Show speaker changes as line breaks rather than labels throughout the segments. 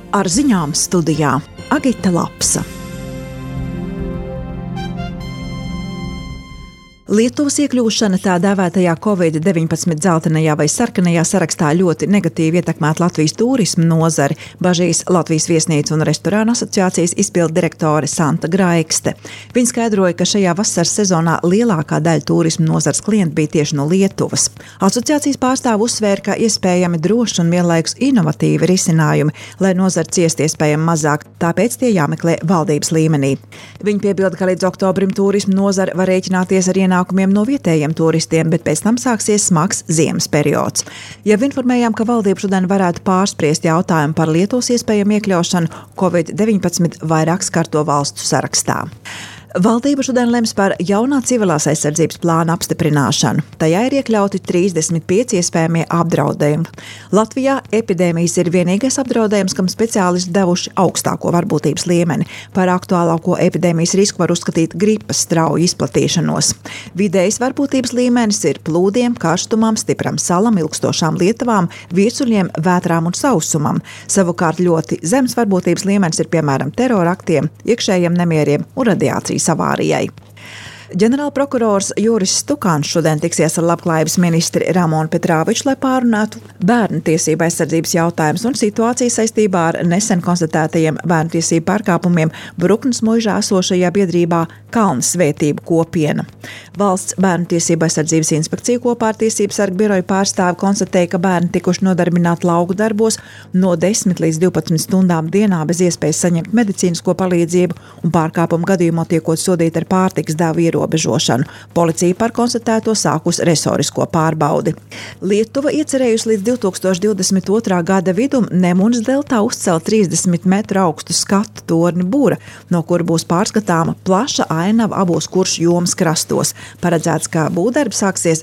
Ar ziņām studijā Agita Lapsa. Lietuvas iekļūšana tā dēvētajā Covid-19 dzeltenajā vai sarkanajā sarakstā ļoti negatīvi ietekmētu Latvijas turisma nozari, bažīs Latvijas viesnīcu un restorānu asociācijas izpildu direktore Santa Graikste. Viņa skaidroja, ka šajā vasaras sezonā lielākā daļa turisma nozares klientu bija tieši no Lietuvas. Asociācijas pārstāve uzsvēra, ka iespējami droši un vienlaikus inovatīvi risinājumi, lai nozara ciest iespējami mazāk, tāpēc tie jāmeklē valdības līmenī. Viņa piebilda, ka līdz oktobrim turisma nozara var rēķināties ar ienākumiem no vietējiem turistiem, bet pēc tam sāksies smags ziemas periods. Jau informējām, ka valdība šodien varētu pārspriest jautājumu par Lietuvas iespējamu iekļaušanu Covid-19 vairāk skarto valstu sarakstā. Valdība šodien lems par jaunā civilās aizsardzības plāna apstiprināšanu. Tajā ir iekļauti 35 iespējamie apdraudējumi. Latvijā epidēmijas ir vienīgais apdraudējums, kam speciālisti devuši augstāko varbūtības līmeni. Par aktuālāko epidēmijas risku var uzskatīt gripas strauju izplatīšanos. Vidējs varbūtības līmenis ir plūdiem, karstumam, stipram salam, ilgstošām lietavām, viesuļiem, vētrām un sausumam. Savukārt ļoti zems varbūtības līmenis ir piemēram teroraktiem, iekšējiem nemieriem un radiācijas avārijai. Ģenerālprokurors Juris Stukāns šodien tiksies ar labklājības ministri Ramonu Petrāviču, lai pārunātu bērnu tiesību aizsardzības jautājumus un situāciju saistībā ar nesen konstatētajiem bērnu tiesību pārkāpumiem Bruknes muižā esošajā biedrībā Kalnas svētību kopiena. Valsts bērnu tiesību aizsardzības inspekcija kopā ar Tiesību sargu biroju pārstāvi konstatēja, ka bērni tikuši nodarbināti lauku darbos no 10 līdz 12 stundām dienā bez iespējas saņemt medicīnisko palīdzību un pārkāpumu gadījumā tiekot sodīti ar pārtikas devu ierobežošanu. Policija par konstatēto sākus resorisko pārbaudi. Lietuva iecerējusi līdz 2022. gada vidum Nemunas deltā uzcelt 30 metru augstu skatu torni Bura, no kura būs pārskatāma plaša ainava abos kuršu jomas krastos. Paredzēts, ka būvdarbs sāksies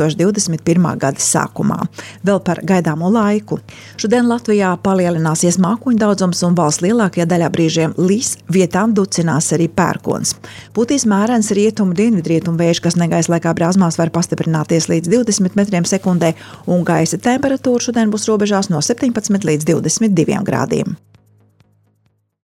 2021. gada sākumā. Vēl par gaidāmo laiku. Šodien Latvijā palielināsies mākoņu daudzums un valsts lielākajā daļā brīžiem lis, vietām ducinās arī pērkons. Pūtīs mērens rietumu dienvidrietumu vējš, kas negaisa laikā brāzmās var pastiprināties līdz 20 metriem sekundē, un gaisa temperatūra šodien būs robežās no 17 līdz 22 grādiem.